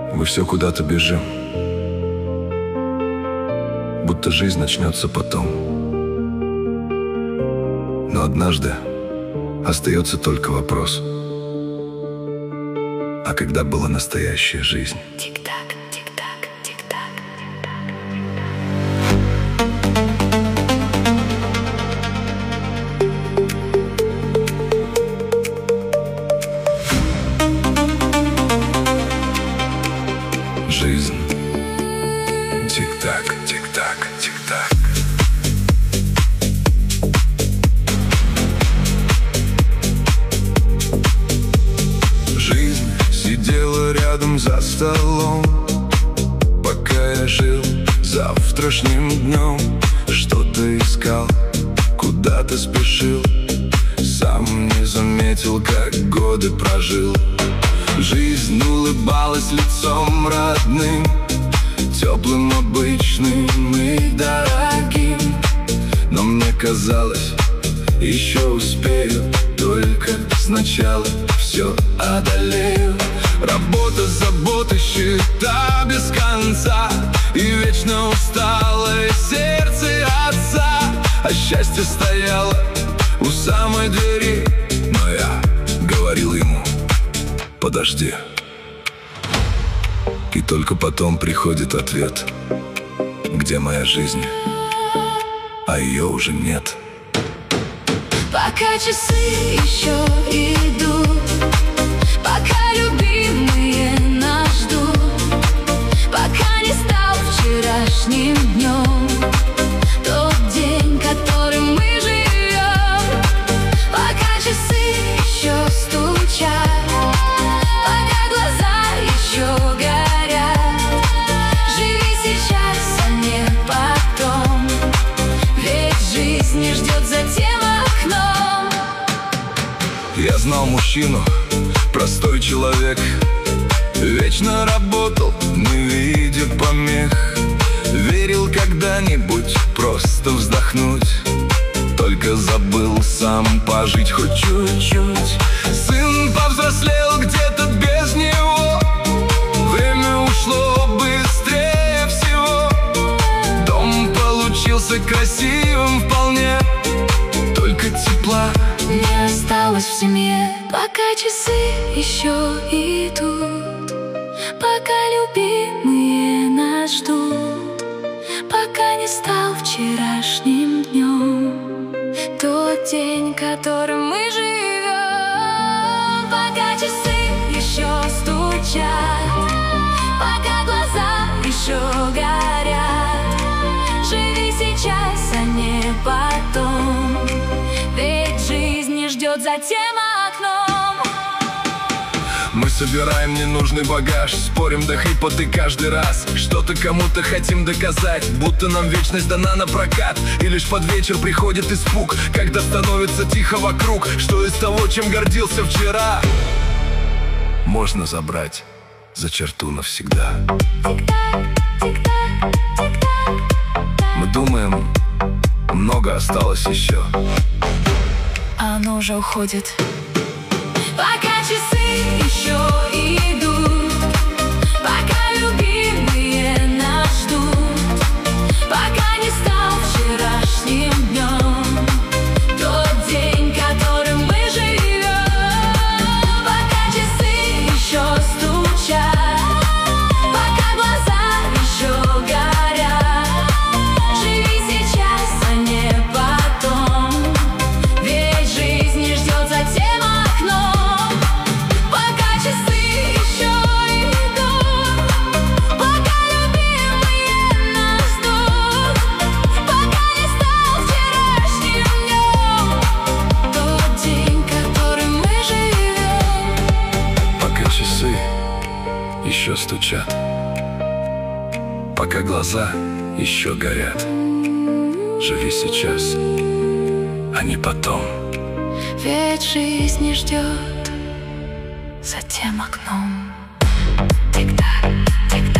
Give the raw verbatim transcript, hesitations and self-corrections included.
Мы все куда-то бежим, будто жизнь начнется потом. Но однажды остается только вопрос: а когда была настоящая жизнь? Тик-так, тик-так, тик-так. Жизнь. Тик-так, тик-так, тик-так. Жизнь сидела рядом за столом, пока я жил завтрашним днем. Что-то искал, куда-то спешил, сам не заметил, как годы прожил. Жизнь улыбалась лицом родным, теплым, обычным и дорогим. Но мне казалось, еще успею, только сначала все одолею. Работа, заботы, счета без конца и вечно усталое сердце отца. А счастье стояло у самой двери, но я говорил ему: подожди. И только потом приходит ответ: где моя жизнь? А ее уже нет. Пока часы еще идут, пока любимые нас ждут, пока не стал вчерашним днем тот день, которым мы живем. Пока часы еще стучат, пока глаза еще горят, живи сейчас, а не потом, ведь жизнь не ждет за тем окном. Я знал мужчину, простой человек, вечно работал, не видя помех. Верил когда-нибудь просто вздохнуть, только забыл сам пожить хоть чуть-чуть. Сын повзрослел где-то без него, время ушло быстрее всего. Дом получился красивым вполне, только тепла не осталось в семье. Пока часы еще идут, пока любимые нас ждут, пока не стал вчерашним днем тот день, которым мы живем. Пока часы еще стучат, пока глаза еще горят, живи сейчас, а не потом, ведь жизнь не ждет за тем окном. Мы собираем ненужный багаж, спорим до хрипоты каждый раз, что-то кому-то хотим доказать, будто нам вечность дана на прокат. И лишь под вечер приходит испуг, когда становится тихо вокруг. Что из того, чем гордился вчера, можно забрать за черту навсегда. Мы думаем, много осталось еще, а оно уже уходит. Пока часы еще идут, пока любимые нас ждут, пока не стал вчерашним днем тот день, которым мы живем. Пока часы еще стучат, пока глаза еще горят, живи сейчас, а не потом, ведь жизнь не ждет за тем окном. Еще стучат, пока глаза еще горят, живи сейчас, а не потом, ведь жизнь не ждет за тем окном. Тик-так, тик-так.